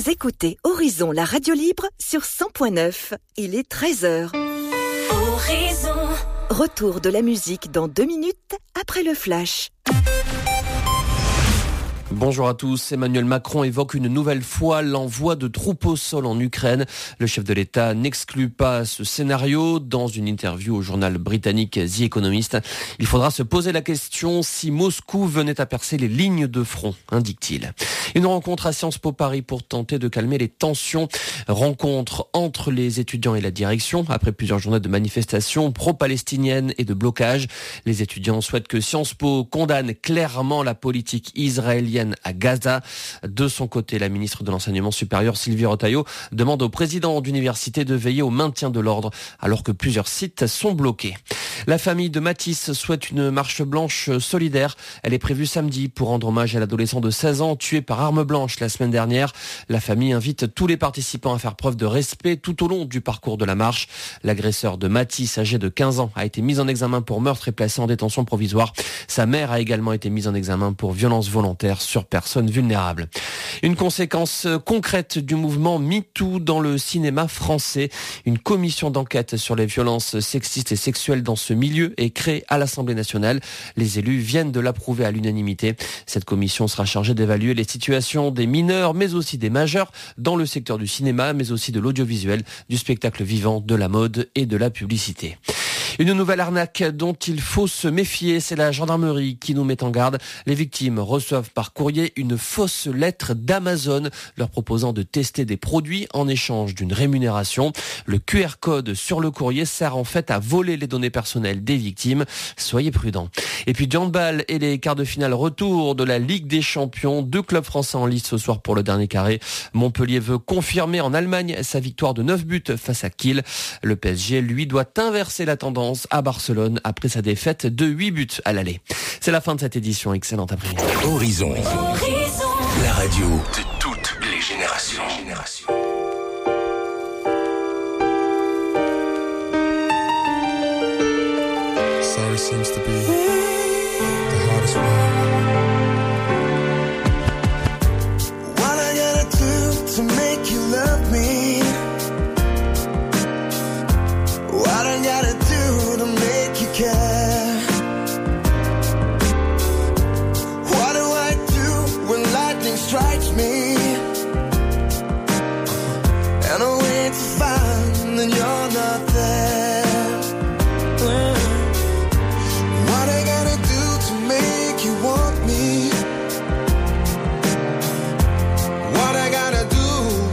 Vous écoutez Horizon, la radio libre sur 100.9. Il est 13h. Horizon. Retour de la musique dans 2 minutes après le flash. Bonjour à tous. Emmanuel Macron évoque une nouvelle fois l'envoi de troupes au sol en Ukraine. Le chef de l'État n'exclut pas ce scénario. Dans une interview au journal britannique The Economist, il faudra se poser la question si Moscou venait à percer les lignes de front, indique-t-il. Une rencontre à Sciences Po Paris pour tenter de calmer les tensions. Rencontre entre les étudiants et la direction après plusieurs journées de manifestations pro-palestiniennes et de blocages. Les étudiants souhaitent que Sciences Po condamne clairement la politique israélienne à Gaza. De son côté, la ministre de l'Enseignement supérieur, Sylvie Retailleau, demande au président d'université de veiller au maintien de l'ordre alors que plusieurs sites sont bloqués. La famille de Mathis souhaite une marche blanche solidaire. Elle est prévue samedi pour rendre hommage à l'adolescent de 16 ans tué par arme blanche la semaine dernière. La famille invite tous les participants à faire preuve de respect tout au long du parcours de la marche. L'agresseur de Mathis, âgé de 15 ans, a été mis en examen pour meurtre et placé en détention provisoire. Sa mère a également été mise en examen pour violence volontaire sur personnes vulnérables. Une conséquence concrète du mouvement MeToo dans le cinéma français. Une commission d'enquête sur les violences sexistes et sexuelles dans ce milieu est créée à l'Assemblée nationale. Les élus viennent de l'approuver à l'unanimité. Cette commission sera chargée d'évaluer les situations des mineurs, mais aussi des majeurs dans le secteur du cinéma, mais aussi de l'audiovisuel, du spectacle vivant, de la mode et de la publicité. Une nouvelle arnaque dont il faut se méfier, c'est la gendarmerie qui nous met en garde. Les victimes reçoivent par courrier une fausse lettre d'Amazon leur proposant de tester des produits en échange d'une rémunération. Le QR code sur le courrier sert en fait à voler les données personnelles des victimes. Soyez prudents. Et puis du handball et les quarts de finale retour de la Ligue des Champions. 2 clubs français en lice ce soir pour le dernier carré. Montpellier veut confirmer en Allemagne sa victoire de 9 buts face à Kiel. Le PSG, lui, doit inverser la tendance à Barcelone après sa défaite de 8 buts à l'aller. C'est la fin de cette édition. Excellente après-midi. Horizon. La radio de toutes les générations. Sorry seems to be the hardest word. What I gotta do to make you love me? What I gotta do to make you care? What do I do when lightning strikes me? And I wait to find that you're not there. What I gotta do to make you want me? What I gotta do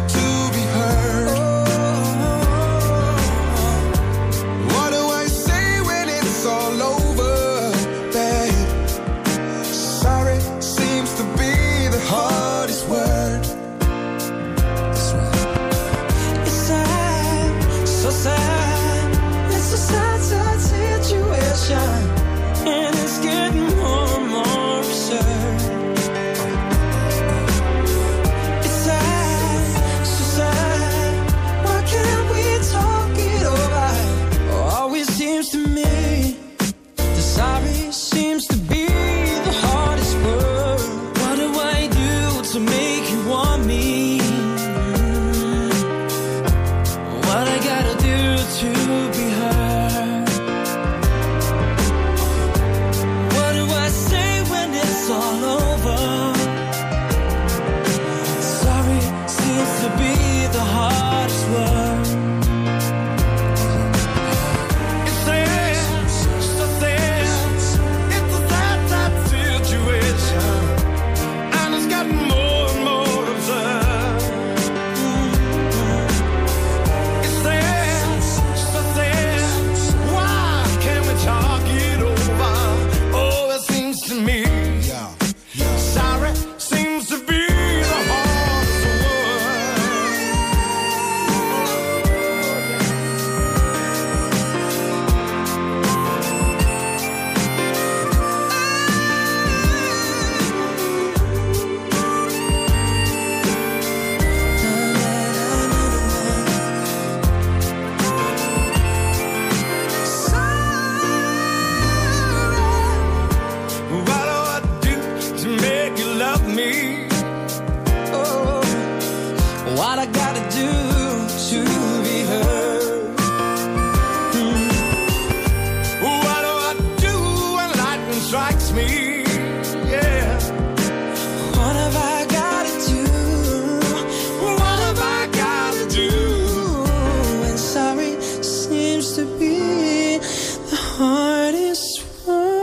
strikes me, yeah. What have I gotta do? What have I gotta do? And sorry seems to be the hardest one.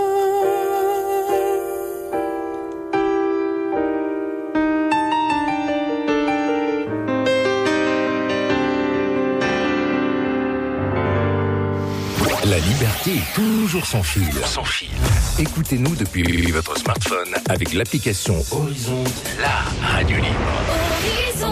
La liberté est toujours sans fil. Sans fil. Écoutez-nous depuis votre smartphone avec l'application Horizon, la radio libre. Horizon.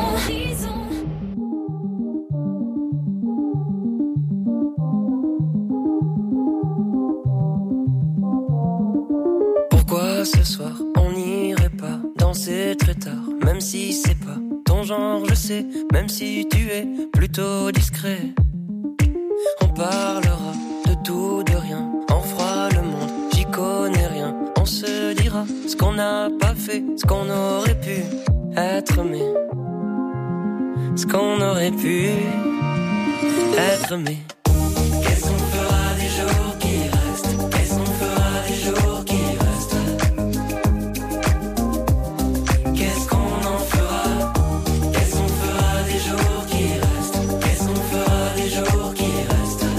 Pourquoi ce soir on n'irait pas danser très tard, même si c'est pas ton genre, je sais, même si tu es plutôt discret. On parlera de tout, de rien, on fera le monde, j'y connais rien. On se dira ce qu'on n'a pas fait, ce qu'on aurait pu être aimé, ce qu'on aurait pu être aimé. Qu'est-ce qu'on fera des jours qui restent? Qu'est-ce qu'on fera des jours qui restent? Qu'est-ce qu'on en fera? Qu'est-ce qu'on fera des jours qui restent? Qu'est-ce qu'on fera des jours qui restent?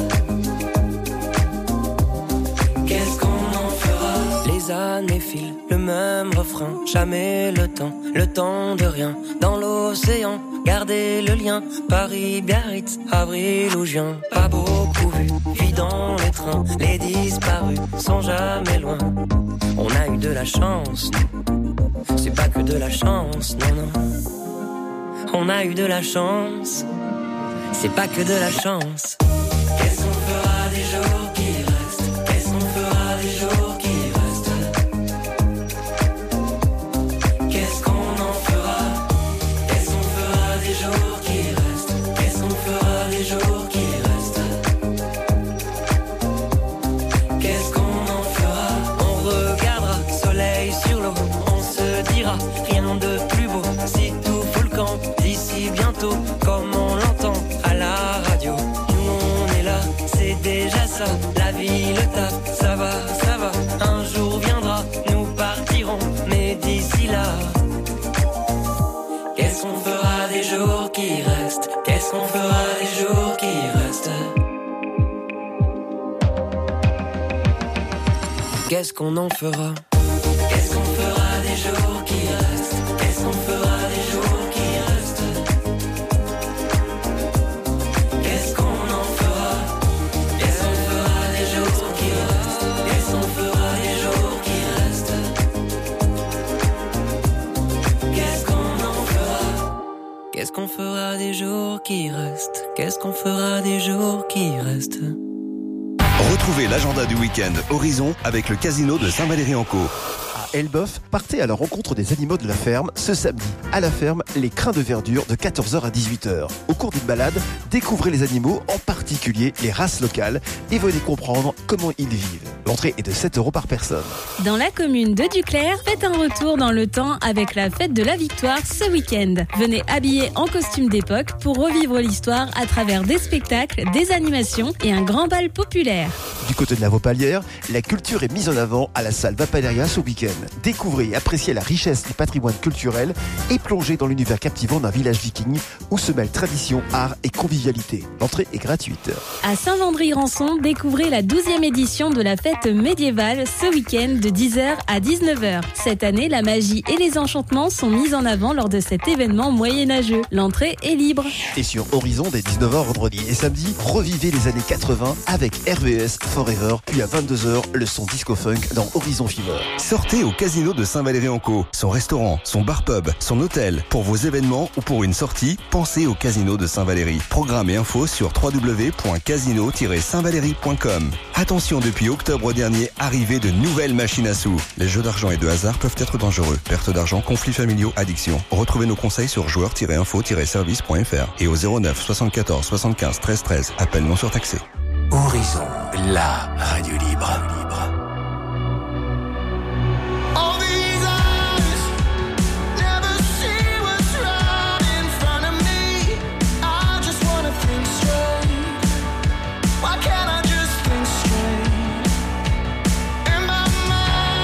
Qu'est-ce qu'on en fera? Les années filent, le même refrain, jamais le temps de rien. Dans l'océan, gardez le lien, Paris, Biarritz, avril ou juin. Pas beaucoup vu, vie dans les trains, les disparus sont jamais loin. On a eu de la chance, c'est pas que de la chance, non, non. On a eu de la chance, c'est pas que de la chance. Qu'est-ce qu'on fera des jours qui restent? Qu'est-ce qu'on fera des jours qui restent? Qu'est-ce qu'on en fera? Qu'est-ce qu'on fera des jours qui restent? Qu'est-ce qu'on fera des jours qui restent? Qu'est-ce qu'on en fera? On regardera soleil sur l'eau, on se dira rien de plus beau. Si tout fout le camp d'ici bientôt, comme on l'entend à la radio. Nous on est là, c'est déjà ça. La vie, le taf, ça va, ça va. Un jour viendra, nous partirons, mais d'ici là, qu'est-ce qu'on fera des jours qui restent? Qu'est-ce qu'on fera des jours qui restent? Qu'est-ce qu'on en fera? Qu'est-ce qu'on fera des jours qui restent? Qu'est-ce qu'on fera des jours qui restent? Qu'est-ce qu'on en fera? Qu'est-ce qu'on fera des jours qui restent? Qu'est-ce qu'on fera des jours qui restent? Qu'est-ce qu'on en fera? Qu'est-ce qu'on fera des jours qui restent? Qu'est-ce qu'on fera des jours qui restent? Retrouvez l'agenda du week-end Horizon avec le casino de Saint-Valery-en-Caux. À Elbeuf, partez à la rencontre des animaux de la ferme ce samedi. À la ferme, les crins de verdure de 14h à 18h. Au cours d'une balade, découvrez les animaux, en particulier les races locales, et venez comprendre comment ils vivent. L'entrée est de 7 € par personne. Dans la commune de Duclair, faites un retour dans le temps avec la fête de la victoire ce week-end. Venez habillés en costume d'époque pour revivre l'histoire à travers des spectacles, des animations et un grand bal populaire. Du côté de la Vaupalière, la culture est mise en avant à la salle Vapaleria ce week-end. Découvrez et appréciez la richesse du patrimoine culturel et plongez dans l'univers captivant d'un village viking où se mêlent tradition, art et convivialité. L'entrée est gratuite. À Saint-Vendry-Rançon, découvrez la 12e édition de la fête médiévale ce week-end de 10h à 19h. Cette année, la magie et les enchantements sont mis en avant lors de cet événement moyenâgeux. L'entrée est libre. Et sur Horizon, dès 19h vendredi et samedi, revivez les années 80 avec RVS Forever, puis à 22h, le son disco-funk dans Horizon Fever. Sortez au casino de Saint-Valery-en-Caux. Son restaurant, son bar-pub, son hôtel. Pour vos événements ou pour une sortie, pensez au casino de Saint-Valery. Programme et infos sur www.casino-saintvalery.com. Attention, depuis octobre dernier, arrivée de nouvelles machines à sous. Les jeux d'argent et de hasard peuvent être dangereux. Perte d'argent, conflits familiaux, addiction. Retrouvez nos conseils sur joueurs-info-service.fr et au 09 74 75 13 13. Appel non surtaxé. Horizon, la radio libre. Why can't I just think straight? In my mind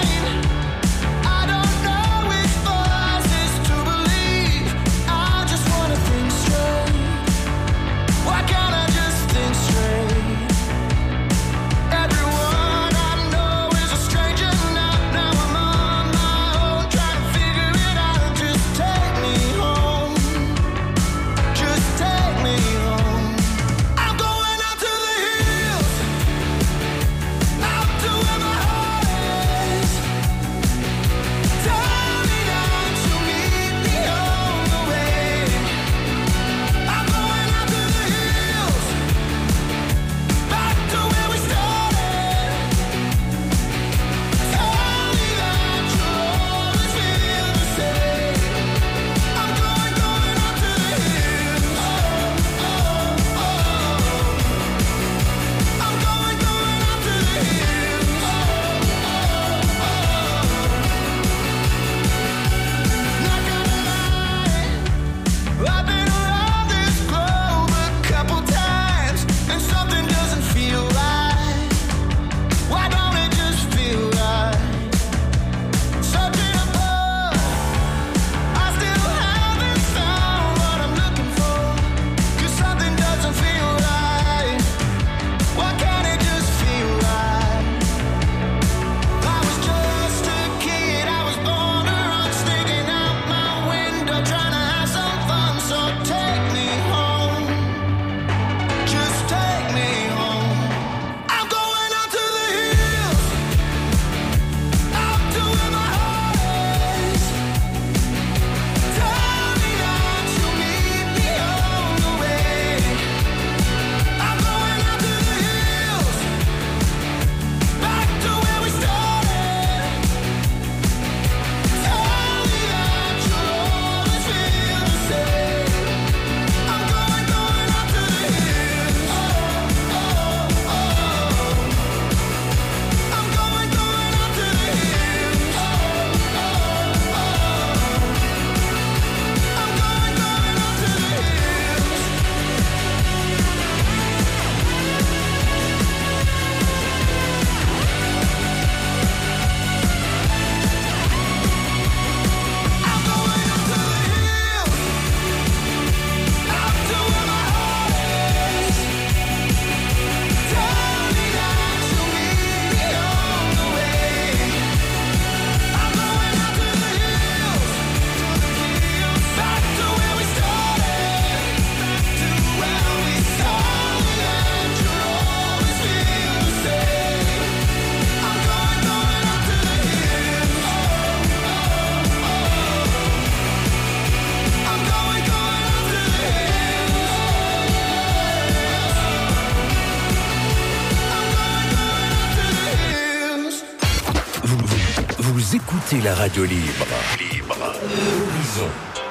Vous écoutez la radio libre. Horizon.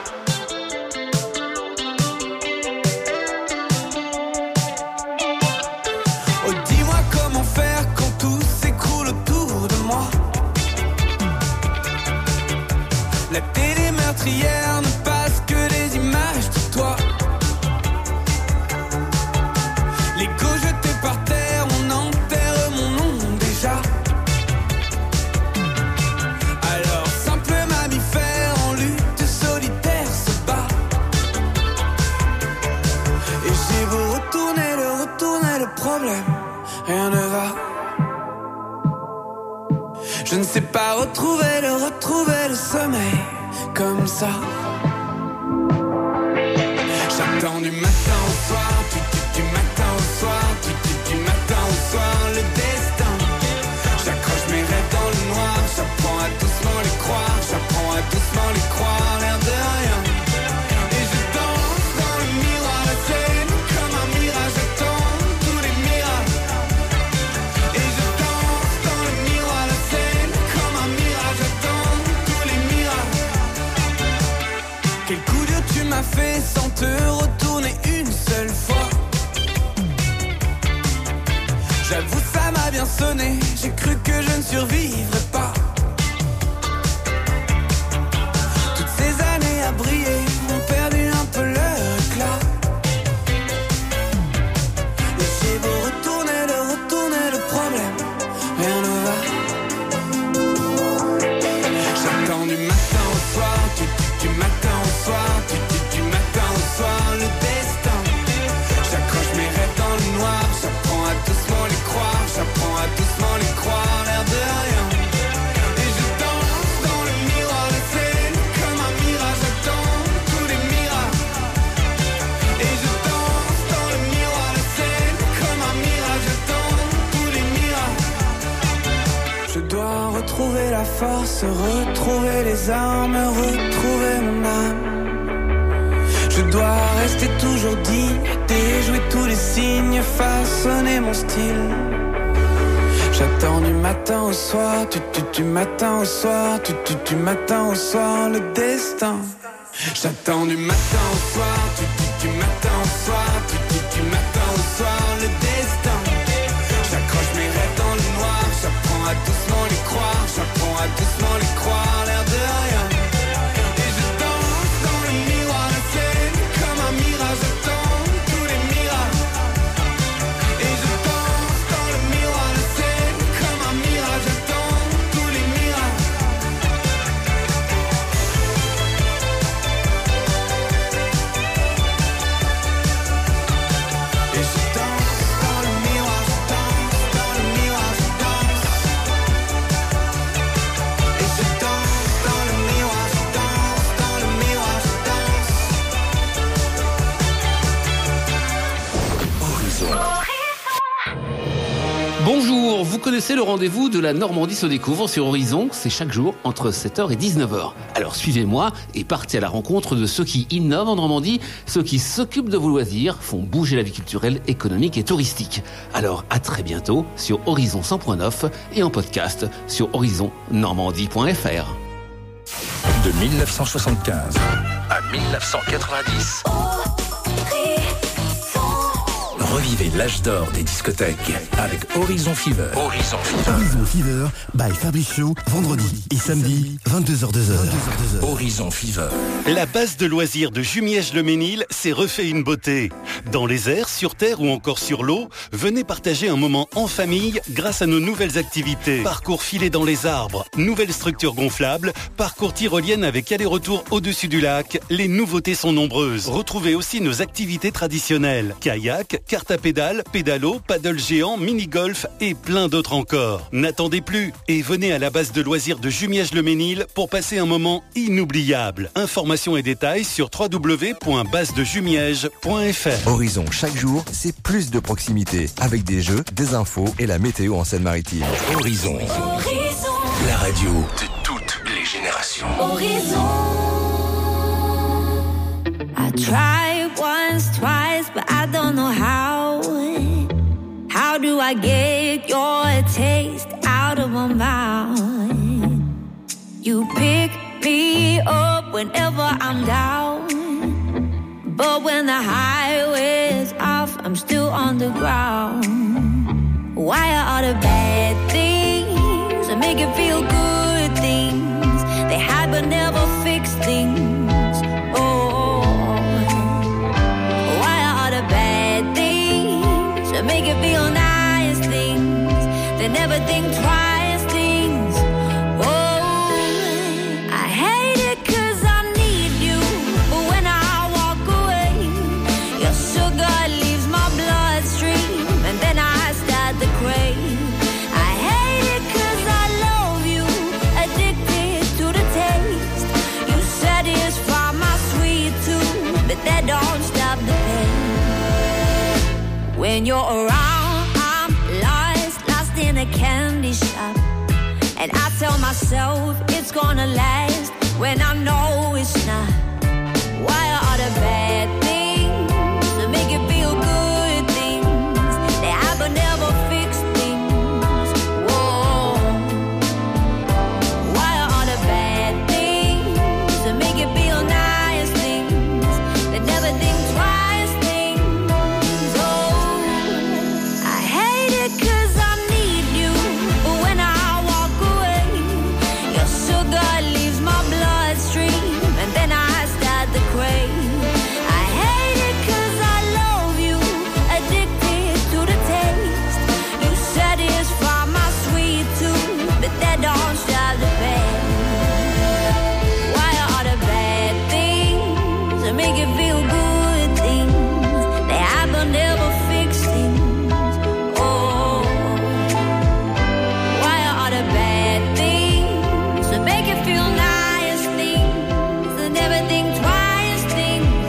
Oh, dis-moi comment faire quand tout s'écroule autour de moi. La télé meurtrière ne passe que des images de toi. L'ego jeté par terre, on enterre mon nom déjà. Alors simple mammifère en lutte solitaire se bat. Et j'ai beau retourner le problème, rien ne va. Je ne sais pas retrouver le sommeil comme ça. J'attends du matin au soir, du matin au soir, du matin au soir, le destin. J'accroche mes rêves dans le noir, j'apprends à doucement les croire, j'apprends à doucement les croire, l'air de rien. Et je danse dans le miroir, la scène comme un mirage, j'attends tous les miracles. Et je danse dans le miroir, la scène comme un mirage, j'attends tous les miracles. Quel coup dur tu m'as fait sans te retourner une seule fois. J'avoue ça m'a bien sonné, j'ai cru que je ne survivrais pas. Toutes ces années à briller ont perdu un peu leur éclat. Et j'ai beau retourner le problème, rien ne va. J'attends du matin au soir, du matin au soir, du matin au soir, le destin. J'accroche mes rêves dans le noir, j'apprends à doucement les croire, j'apprends à doucement les croire, l'air de rien. Et je danse dans le miroir, la scène comme un mirage, j'attends tous les miracles. Et je danse dans le miroir, la scène comme un mirage, j'attends tous les miracles. Je dois retrouver la force, retrouver les armes, retrouver mon âme. Je dois rester toujours digne, déjouer tous les signes, façonner mon style. J'attends du matin au soir, du matin au soir, du matin au soir, le destin. J'attends du matin au soir, du matin au soir, du matin au soir, le destin. J'accroche mes rêves dans le noir, j'apprends à doucement les croire, j'apprends à doucement les croire, l'air de rien. Et je danse dans le miroir, la scène comme un mirage, j'attends tous les miracles. Et je danse dans le miroir, la scène comme un mirage, j'attends tous les miracles. Et je danse dans le miroir, je danse dans le miroir, je danse. Et je danse dans le miroir, je danse dans le miroir, je danse. Horizon. Bonjour, vous connaissez le rendez-vous de la Normandie se découvre sur Horizon, c'est chaque jour entre 7h et 19h. Alors suivez-moi et partez à la rencontre de ceux qui innovent en Normandie, ceux qui s'occupent de vos loisirs, font bouger la vie culturelle, économique et touristique. Alors à très bientôt sur Horizon 100.9 et en podcast sur horizonnormandie.fr. De 1975 à 1990. Revivez l'âge d'or des discothèques avec Horizon Fever. Horizon Fever. Horizon Fever by Fabricio, vendredi et samedi, 22h-2h. Horizon Fever. La base de loisirs de Jumièges-le-Mesnil s'est refait une beauté. Dans les airs, sur terre ou encore sur l'eau, venez partager un moment en famille grâce à nos nouvelles activités. Parcours filé dans les arbres, nouvelles structures gonflables, parcours tyrolienne avec aller-retour au-dessus du lac. Les nouveautés sont nombreuses. Retrouvez aussi nos activités traditionnelles. Kayak, carte à pédale, pédalo, paddle géant, mini-golf et plein d'autres encore. N'attendez plus et venez à la base de loisirs de Jumièges-le-Mesnil pour passer un moment inoubliable. Informations et détails sur www.basedejumièges.fr. Horizon, chaque jour, c'est plus de proximité avec des jeux, des infos et la météo en Seine-Maritime. Horizon. La radio de toutes les générations. Horizon. I tried once, twice, but I don't know how. How do I get your taste out of my mouth? You pick me up whenever I'm down, but when the highway's off, I'm still on the ground. Why are all the bad things that make you feel good things? They hide but never fix things. Oh, why are all the bad things that make you feel nice things? They never think twice things. Oh, I hate it 'cause I need you, but when I walk away, your sugar leaves my bloodstream, and then I start to crave. I hate it 'cause I love you, addicted to the taste. You satisfy my sweet tooth, but that don't stop the pain. When you're around, I'm lost in a candy shop, and I tell myself it's gonna last when I know it's not. Why are all the bad things that make you feel good things? They have but never fix things. Whoa. Why are all the bad things that make you feel nice things? They never think twice things. Oh, I hate it 'cause I need you, but when I walk away, your sugar leaves my bloodstream, and then I start to crave. I hate it 'cause I love you, addicted to the taste. You satisfy my sweet tooth, but that don't stop the pain. Why are all the bad things that make you feel good things? They have but never fix things. Oh, why are all the bad things that make you feel nice things? They never think twice things.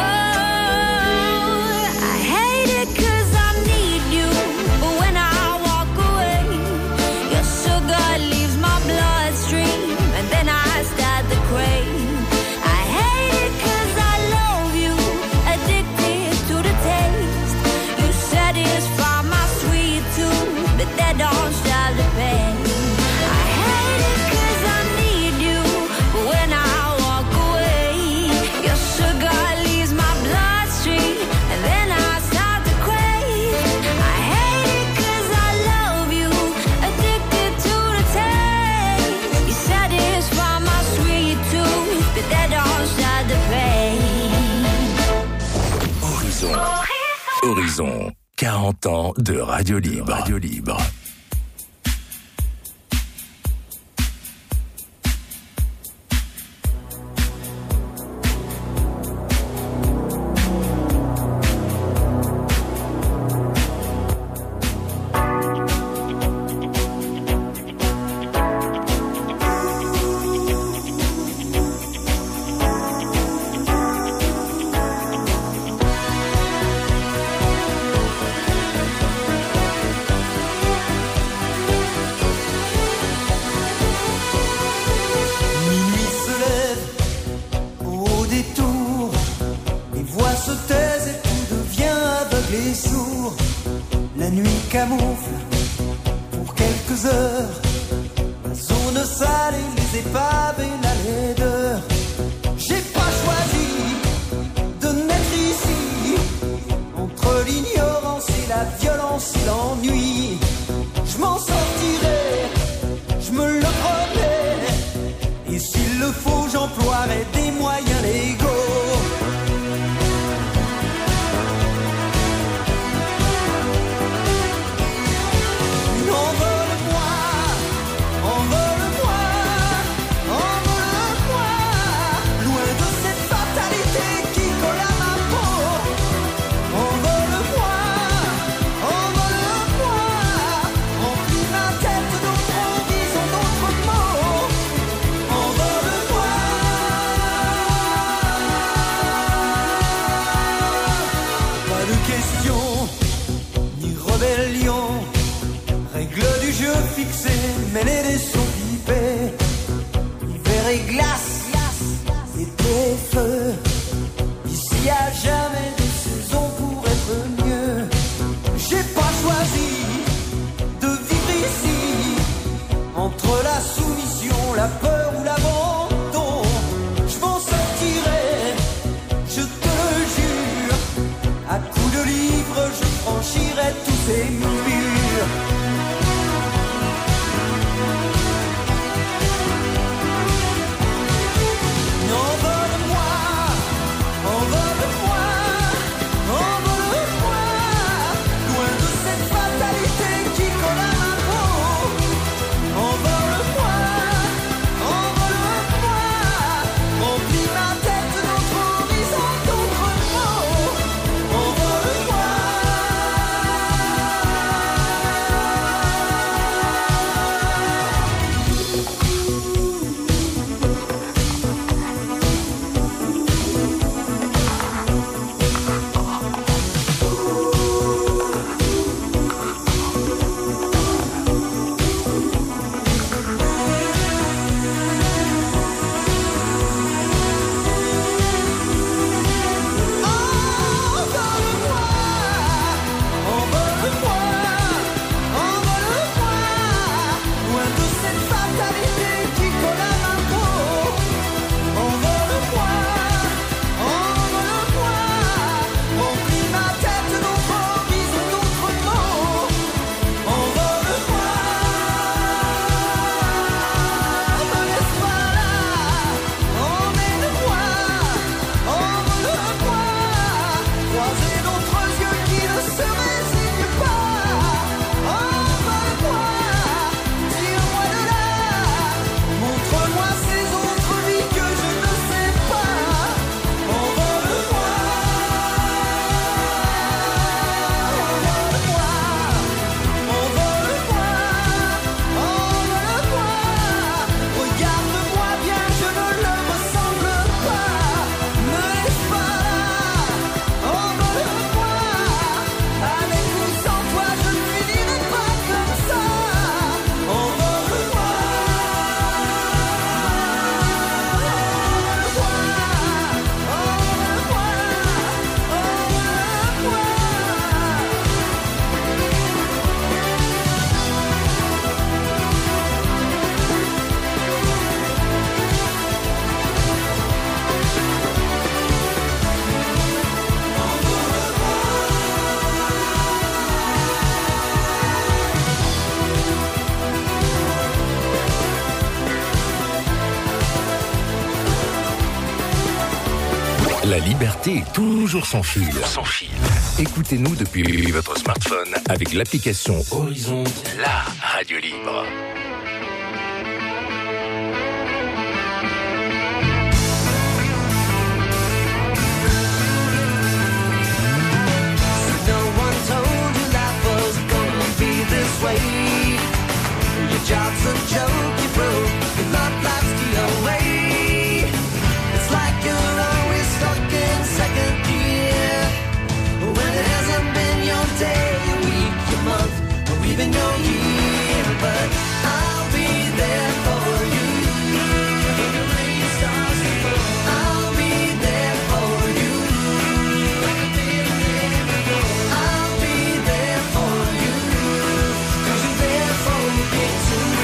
Oh, I hate it 'cause I need you, but when I walk away, your sugar leaves my bloodstream, and then I start to crave. I hate it 'cause I love you, addicted to the taste. You satisfy my sweet tooth, but that don't stop the pain. I hate it 'cause I need you, but when I walk away, your sugar leaves my bloodstream, and then I start to crave. I hate it 'cause I love you, addicted to the taste. You satisfy my sweet tooth, but that don't stop the pain. Horizon. Horizon. 40 ans de radio libre. Radio libre. Minuit se lève au détour, les voix se taisent et tout devient aveugle et sourd. La nuit camoufle pour quelques heures la zone sale et les épaves et la laideur. J'ai pas choisi de naître ici, entre l'ignorance et la violence et l'ennui. Je m'en sortirai, je me le promets. Et s'il le faut, j'emploierai des moyens légaux. Envole-moi, envole-moi, envole-moi, loin de cette fatalité qui colle à ma peau. Envole-moi, envole-moi, remplis ma tête d'autres horizons, d'autres mots. Envole-moi. Pas de question, ni rébellion. Règle du jeu fixée, mêlée des sons pipés. Hiver et glace, été et feu. Ici y a jamais de saison pour être mieux. J'ai pas choisi de vivre ici, entre la la soumission, la peur ou l'abandon, je m'en sortirai, je te le jure. À coups de livres, je franchirai tous ces murs. Envole-moi, envole-moi, envole-moi, loin de cette fatalité qui colle à ma peau. Envole-moi, envole-moi, remplis ma tête d'autres horizons, d'autres mots. Envole-moi. La liberté est toujours sans fil. Sans fil. Écoutez-nous depuis votre smartphone avec l'application Horizon, la radio libre. No one told you life was gonna be this way. Your job's a joke, you broke, your love life's the away. It's like you're always stuck in second gear, when it hasn't been your day, your week, your month, or even your year. But I'll be there for you. When the rain starts to fall, I'll be there for you. I'll be there for you, 'cause you're there for me too.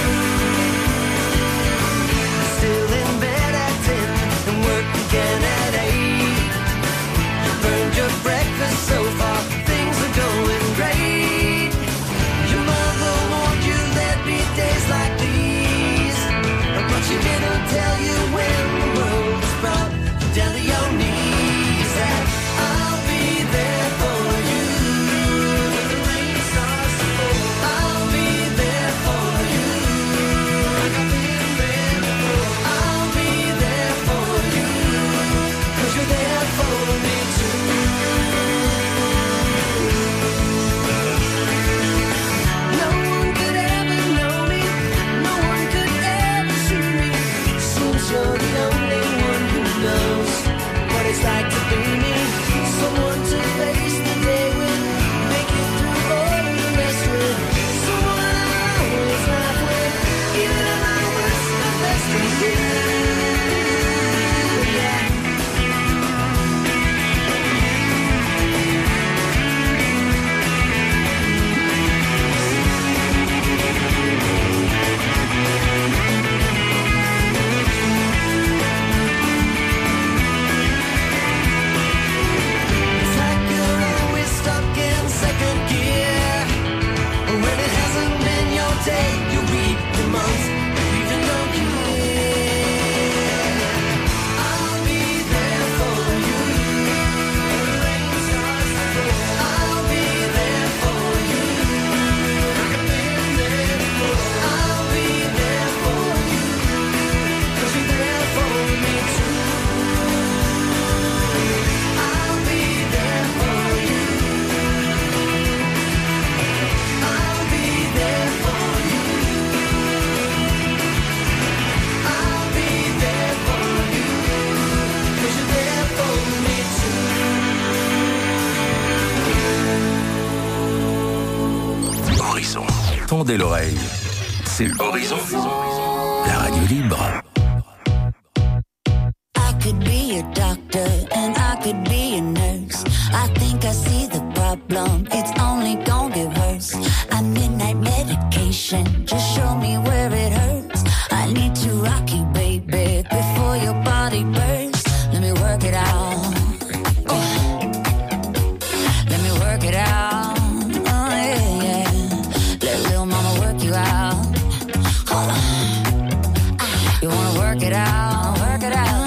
Still in bed at 10 and work again at 8. You burned your breakfast so far, things are going great. Your mother warned you there'd be days like these, but she didn't tell you when the world was brought you down to your knees. That I'll be there for you. When the rain starts to fall, I'll be there for you. Like I've been there before, I'll be there for you, 'cause you're there for me too. No one could ever know me, no one could ever see me. Seems you're the only one who knows what it's like to be me. Someone to face the day with, make it through all the rest with. Someone I always laugh with, even at my worst, the best of you. Yeah. tendez l'oreille. C'est Horizon, la radio libre. I could be a doctor and I could be a nurse. I think I see the problem, it's only gonna get worse. I midnight medication, just show me where it hurts. I need to rock you, baby, before your body bursts. Let me work it out. Let me work it out. Oh yeah, yeah. Let little mama work you out. Hold on. You wanna work it out? Work it out.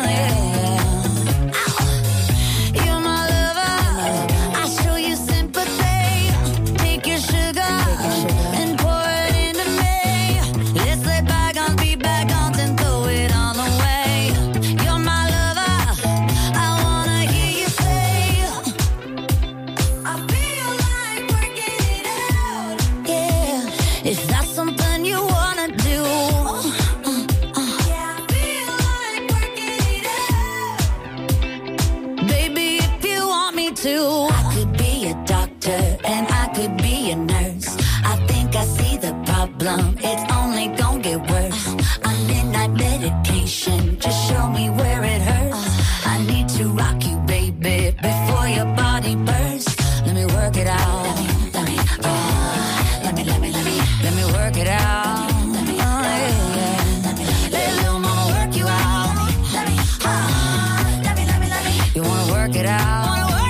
It's only gonna get worse. I'm midnight medication, just show me where it hurts. I need to rock you, baby, before your body bursts. Let me work it out. Let me work it out. Oh yeah. Let little mama work you out. You wanna work it out?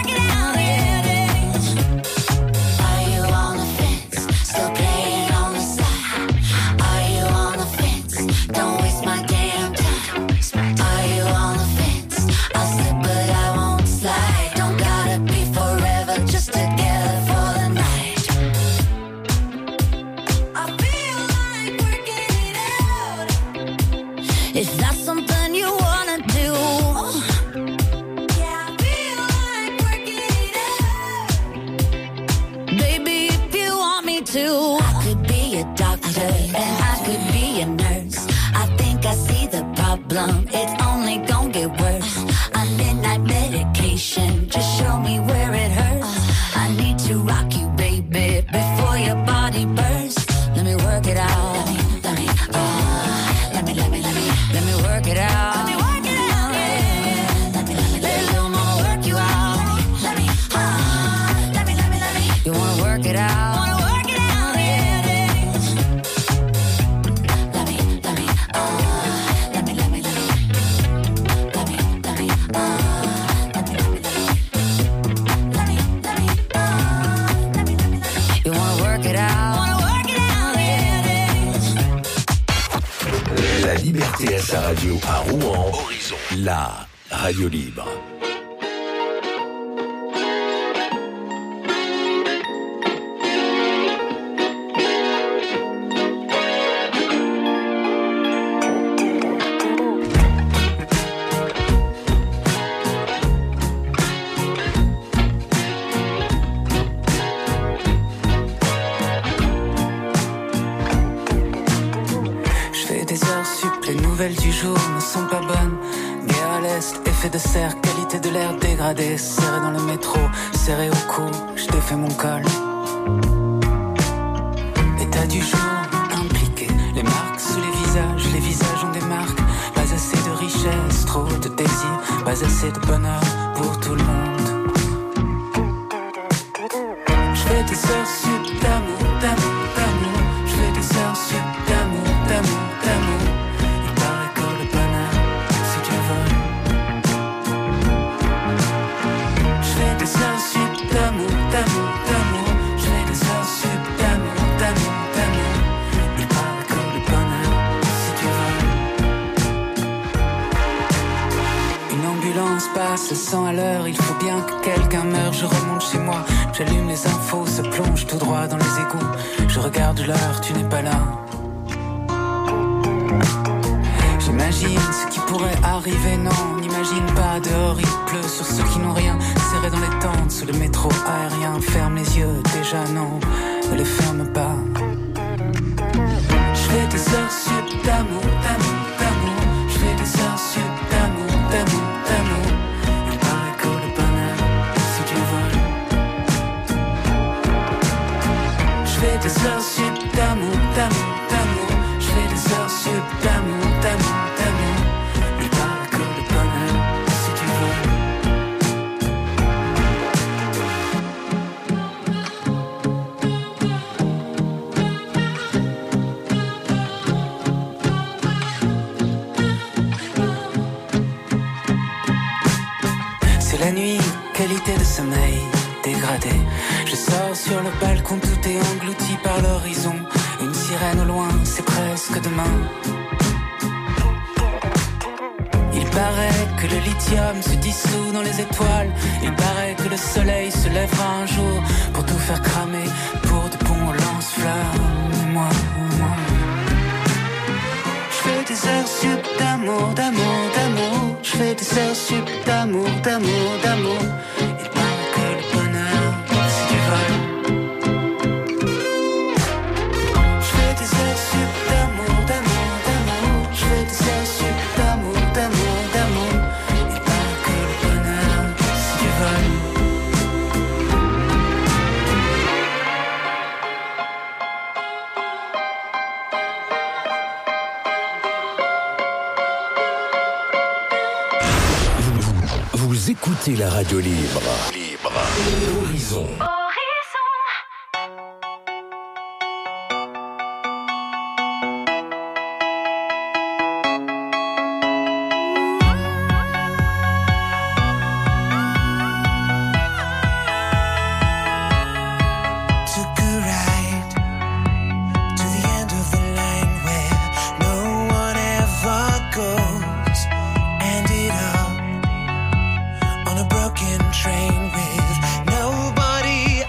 It's only gonna get worse. I'm midnight medication, just show me where it hurts. I need to rock you, baby, before your body bursts. Let me work it out. Let me work it out. Let little mama work you out. You wanna work it out? La liberté à sa radio à Rouen. Horizon, la radio libre. Du jour ne sont pas bonnes. Guerre à l'est, effet de serre, qualité de l'air dégradée. Serré dans le métro, serré au cou, je défais mon col. État du jour, impliqué. Les marques sous les visages ont des marques. Pas assez de richesse, trop de désir. Pas assez de bonheur pour tout le monde. Je fais des heures sup d'amour, d'amour, d'amour. Je fais des heures sup d'amour, d'amour, d'amour. Passe 100 à l'heure, il faut bien que quelqu'un meure. Je remonte chez moi, j'allume les infos, se plonge tout droit dans les égouts. Je regarde l'heure, tu n'es pas là. J'imagine ce qui pourrait arriver, non, n'imagine pas. Dehors il pleut sur ceux qui n'ont rien. Serré dans les tentes, sous le métro aérien. Ferme les yeux, déjà non, ne les ferme pas. Je fais des heures sup d'amour, d'amour, d'amour. Je fais des heures sup d'amour, d'amour, d'amour. Il paraît que le bonheur, c'est du vol. Je fais des heures sup d'amour, d'amour. Il paraît que le bonheur, c'est du vol. C'est la nuit, qualité de sommeil dégradé. Je sors sur le balcon, tout est englouti par l'horizon. Une sirène au loin, c'est presque demain. Il paraît que le lithium se dissout dans les étoiles. Il paraît que le soleil se lèvera un jour pour tout faire cramer, pour de bons lance-flammes. Moi, je fais des heures sup d'amour, d'amour, d'amour. Je fais des heures sup d'amour, d'amour, d'amour. Il paraît que le bonheur, c'est du vol. Je fais des heures sup d'amour, d'amour, d'amour. Je fais des heures sup d'amour, d'amour, d'amour. Il paraît que le bonheur, c'est du vol. Vous écoutez la radio libre. Horizon. Took a ride to the end of the line where no one ever goes. Ended up on a broken train with nobody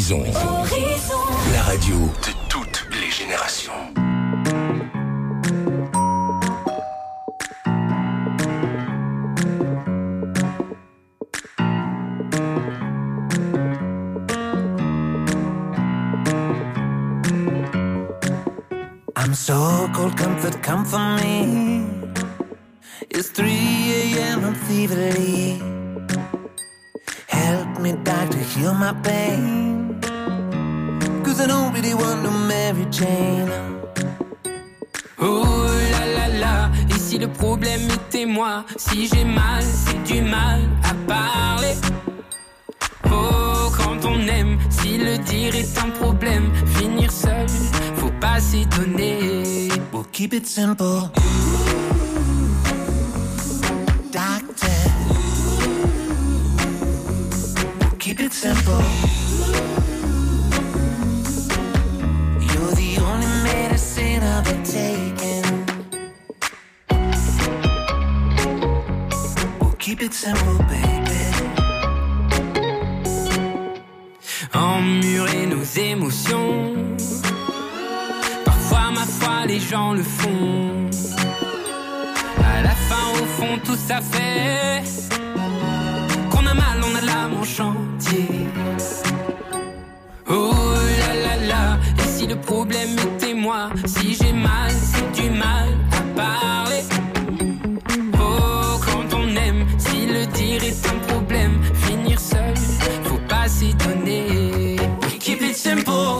Horizon. La radio de toutes les générations. I'm so cold, comfort, come for me. It's 3 a.m. I'm feverly. Help me, doctor, heal my pain. 'Cause I don't really want no Mary Jane. Oh là là là, et si le problème était moi? Si j'ai mal, c'est du mal à parler. Oh, quand on aime, si le dire est un problème, finir seul, faut pas s'étonner. We'll keep it simple. Doctor, we'll keep it simple. You're the only medicine I've been taking. We'll keep it simple, baby. Emmurer nos émotions, parfois ma foi les gens le font. À la fin au fond tout ça fait qu'on a mal, on a l'âme en chantier. Oh là là là, et si le problème était moi? Si j'ai mal, c'est du mal à parler. Oh, quand on aime, si le dire est un problème, finir seul, faut pas s'étonner. Keep it simple,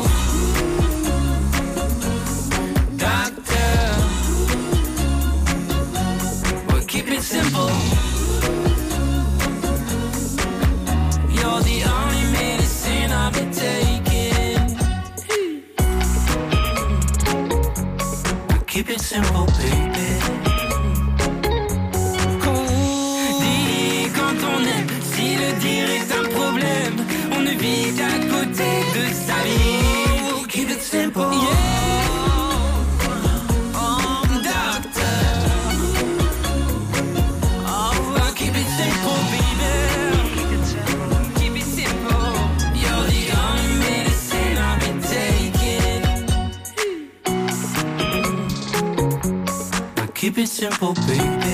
doctor. We'll keep it simple. You're the only medicine I've been taking. We'll keep it simple, baby. Dis quand on aime, si le dire est un problème, on ne vit qu'à côté de sa vie. We'll keep it simple. Keep it simple, baby.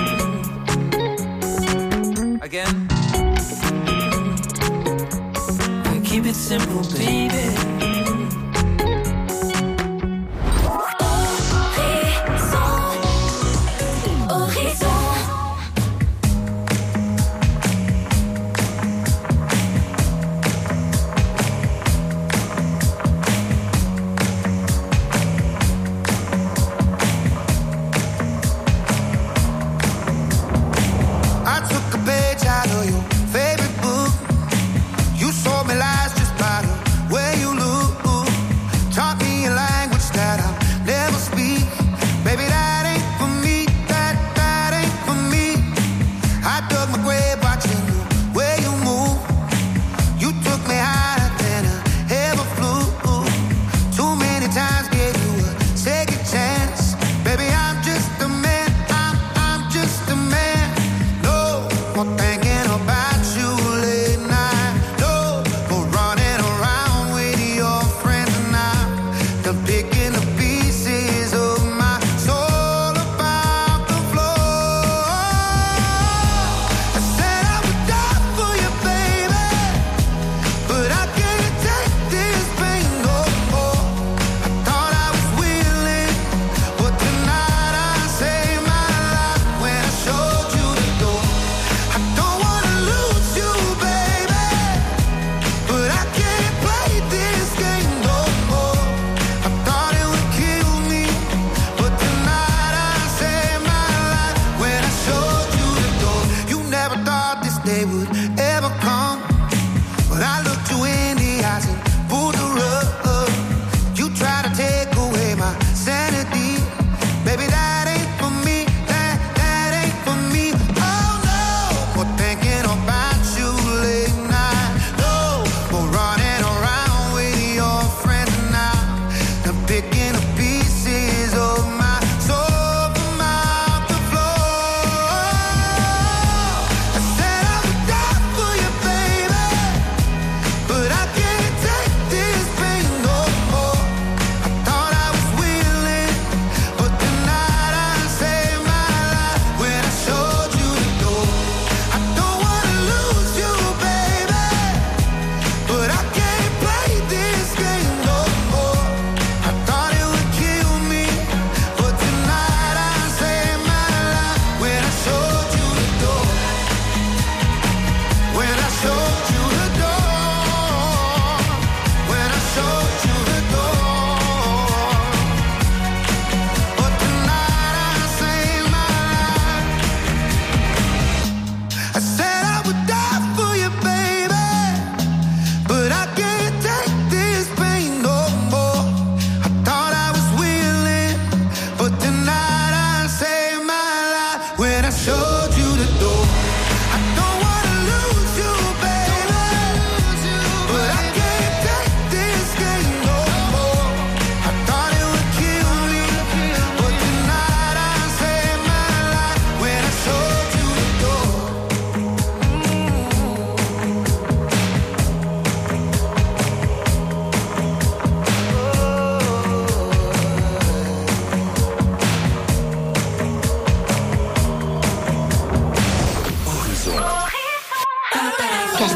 Again. Keep it simple, baby. Don't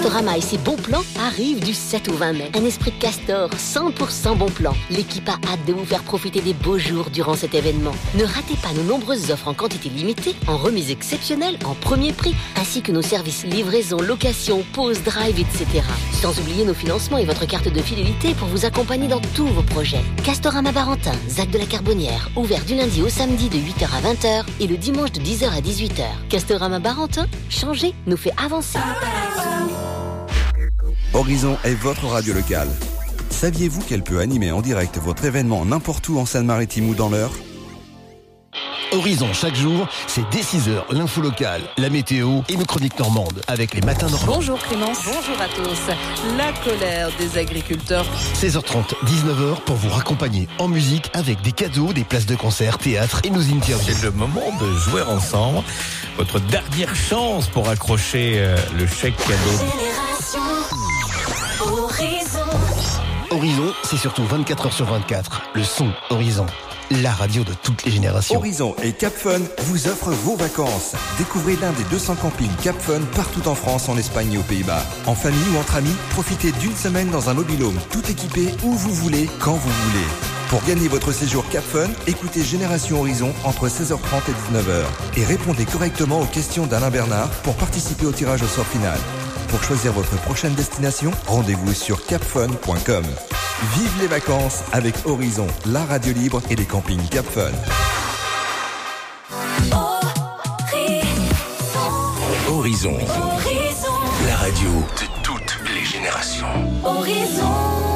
Castorama et ses bons plans arrivent du 7 au 20 mai. Un esprit Castor, 100% bon plan. L'équipe a hâte de vous faire profiter des beaux jours durant cet événement. Ne ratez pas nos nombreuses offres en quantité limitée, en remise exceptionnelle, en premier prix, ainsi que nos services livraison, location, pause, drive, etc. Sans oublier nos financements et votre carte de fidélité pour vous accompagner dans tous vos projets. Castorama Barentin, Zac de la Carbonnière, ouvert du lundi au samedi de 8h à 20h et le dimanche de 10h à 18h. Castorama Barentin, changer nous fait avancer. Horizon est votre radio locale. Saviez-vous qu'elle peut animer en direct votre événement n'importe où en Seine-Maritime ou dans l'Eure ? Horizon, chaque jour, c'est dès 6h, l'info locale, la météo et nos chroniques normandes avec les matins normands. Bonjour Clémence, bonjour à tous. La colère des agriculteurs. 16h30, 19h pour vous raccompagner en musique avec des cadeaux, des places de concert, théâtre et nos interviews. C'est le moment de jouer ensemble. Votre dernière chance pour accrocher le chèque cadeau. Horizon, c'est surtout 24h sur 24. Le son Horizon. La radio de toutes les générations. Horizon et Cap Fun vous offrent vos vacances. Découvrez l'un des 200 campings Cap Fun partout en France, en Espagne et aux Pays-Bas. En famille ou entre amis, profitez d'une semaine dans un mobil-home tout équipé où vous voulez, quand vous voulez. Pour gagner votre séjour Cap Fun, écoutez Génération Horizon entre 16h30 et 19h. Et répondez correctement aux questions d'Alain Bernard pour participer au tirage au sort final. Pour choisir votre prochaine destination, rendez-vous sur capfun.com. Vive les vacances avec Horizon, la radio libre et les campings Cap Fun. Horizon, la radio de toutes les générations. Horizon.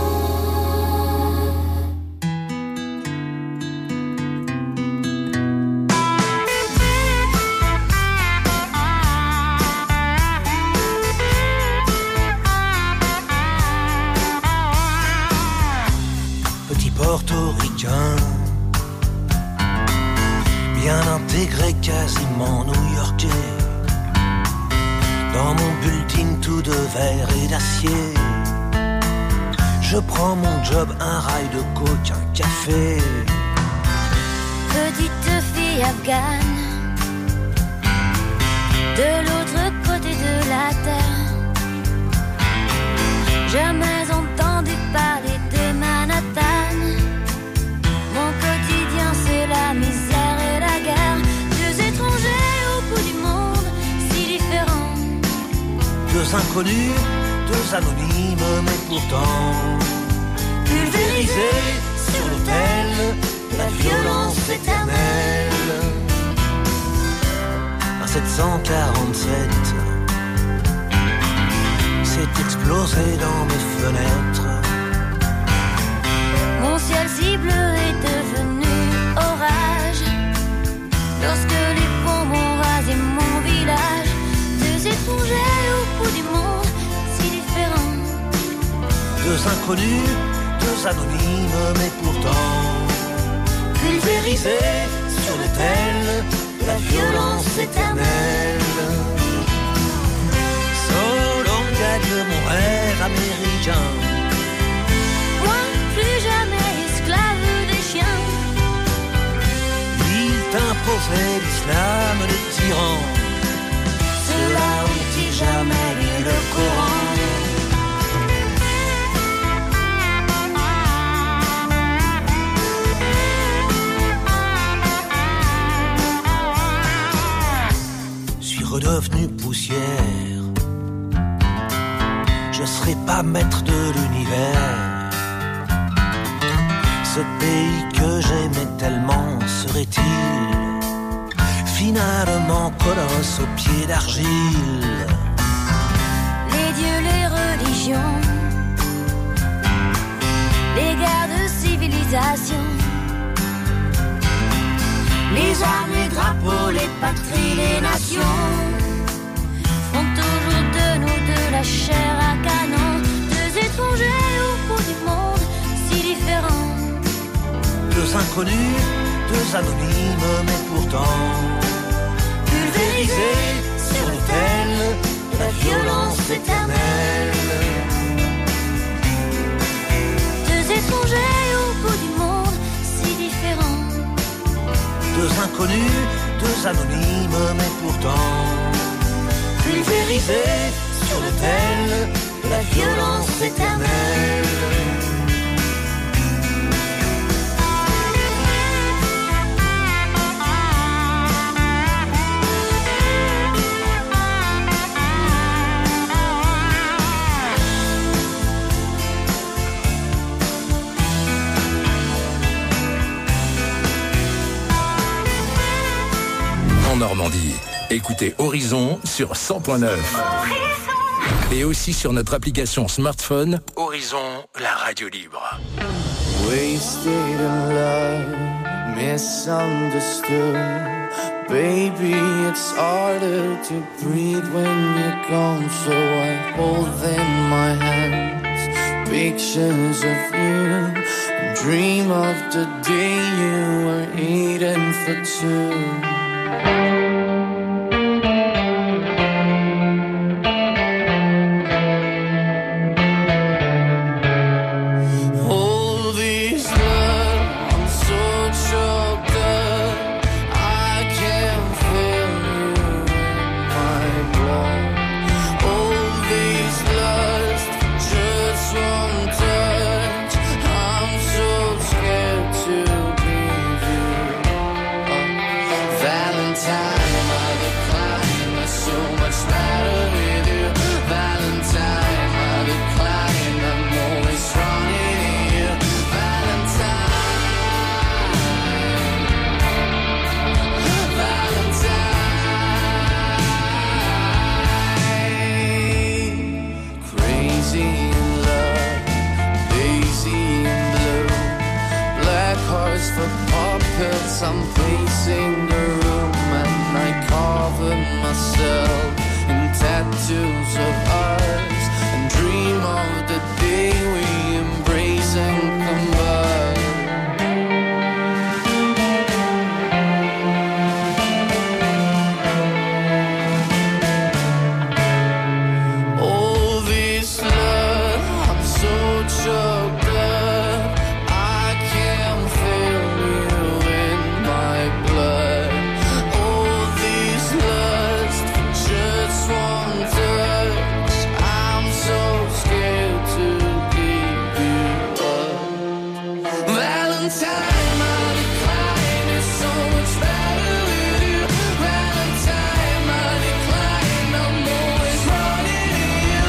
Portoricain, bien intégré, quasiment new-yorkais. Dans mon building tout de verre et d'acier, je prends mon job, un rail de coke, un café. Petite fille afghane, de l'autre côté de la terre, jamais entendu parler de Manhattan. Mon quotidien c'est la misère et la guerre. Deux étrangers au bout du monde, si différents. Deux inconnus, deux anonymes, mais pourtant pulvérisés sur l'autel de la violence éternelle. Un 747 s'est explosé dans mes fenêtres. Mon ciel si bleu est devenu orage lorsque les bombes ont rasé mon village. Deux étrangers au bout du monde, si différents. Deux inconnus, deux anonymes, mais pourtant pulvérisés sur l'autel de la violence éternelle. Solon gagne mon rêve américain. Plus jamais esclave des chiens. Il t'imposait l'islam de tyran. Ceux-là ont-ils jamais lu le Coran? Suis redevenu poussière. Je serai pas maître de l'univers. Ce pays que j'aimais tellement serait-il finalement colosse aux pieds d'argile? Les dieux, les religions, les guerres de civilisation, les armes, les drapeaux, les patries, les nations font toujours de nous de la chair à canon. Deux étrangers au bout du monde, si différents. Deux inconnus, deux anonymes, mais pourtant pulvérisés sur l'autel de la violence éternelle. Deux étrangers au bout du monde, si différents. Deux inconnus, deux anonymes, mais pourtant pulvérisés sur l'autel de la violence éternelle. En Normandie, écoutez Horizon sur 100.9. Et aussi sur notre application smartphone, Horizon, la radio libre. Wasted in love, misunderstood. Baby, it's harder to breathe when you're gone. So I hold in my hands pictures of you. And dream of the day you were eating for two. I'm pacing the room and I cover myself in tattoos of ours and dream of the day we embrace and combine. All this love, I'm so choked up, I can't feel you in my blood. All this lust, just one touch, I'm so scared to give you up. Valentine, my decline is so much better with you. Valentine, my decline, I'm always running to you.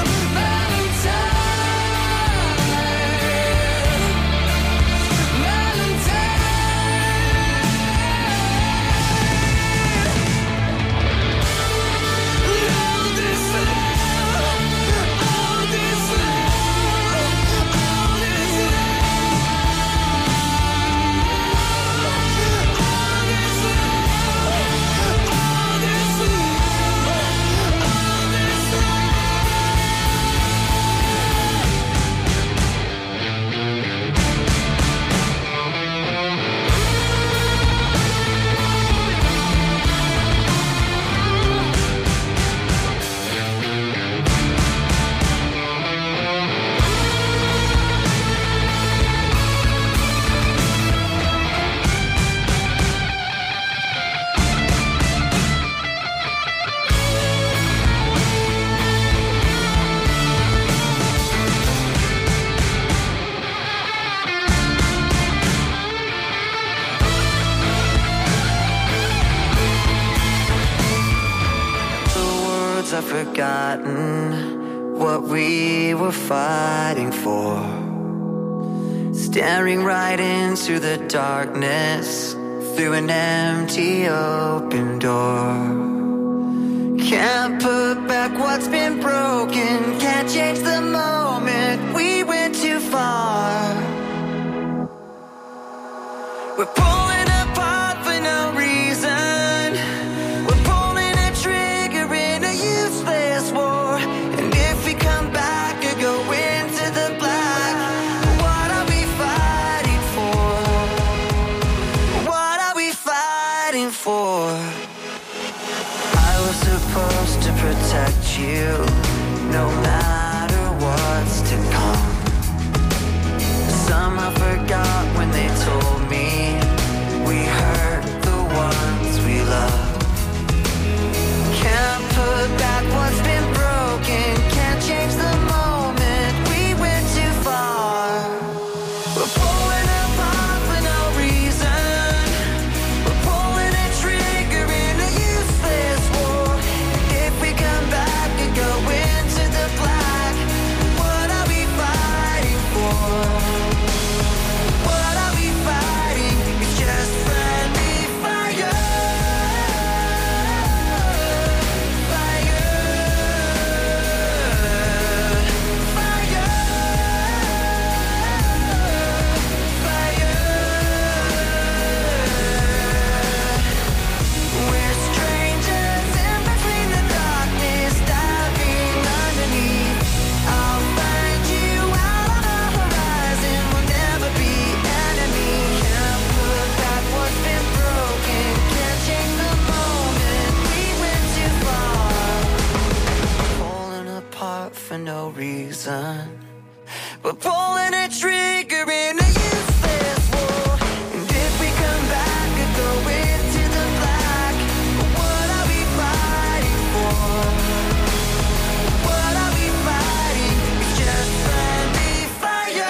I've forgotten what we were fighting for. Staring right into the darkness through an empty open door. Can't put back what's been broken, can't change the moment we went too far. We're pulling apart for no reason. We're pulling a trigger in a useless war. And if we come back or go into the black, what are we fighting for? What are we fighting for? I was supposed to protect you. apart for no reason. We're pulling a trigger in a useless war. And if we come back and go into the black, what are we fighting for? What are we fighting? It's just friendly fire.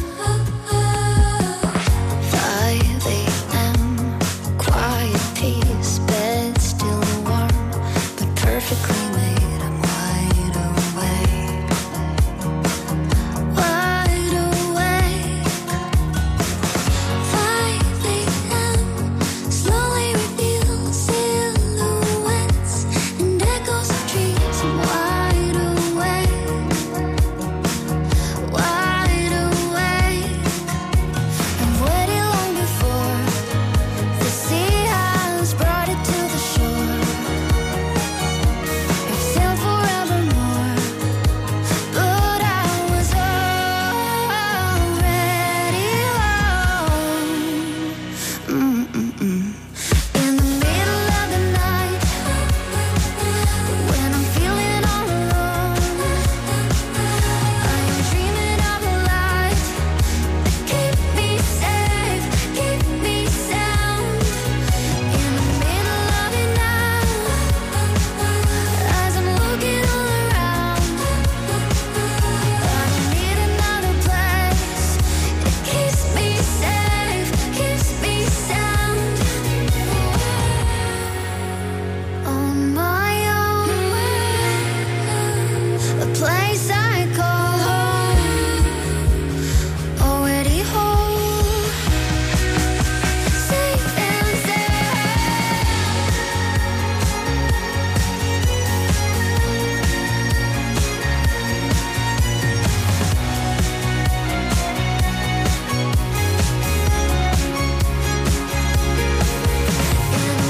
Quiet peace.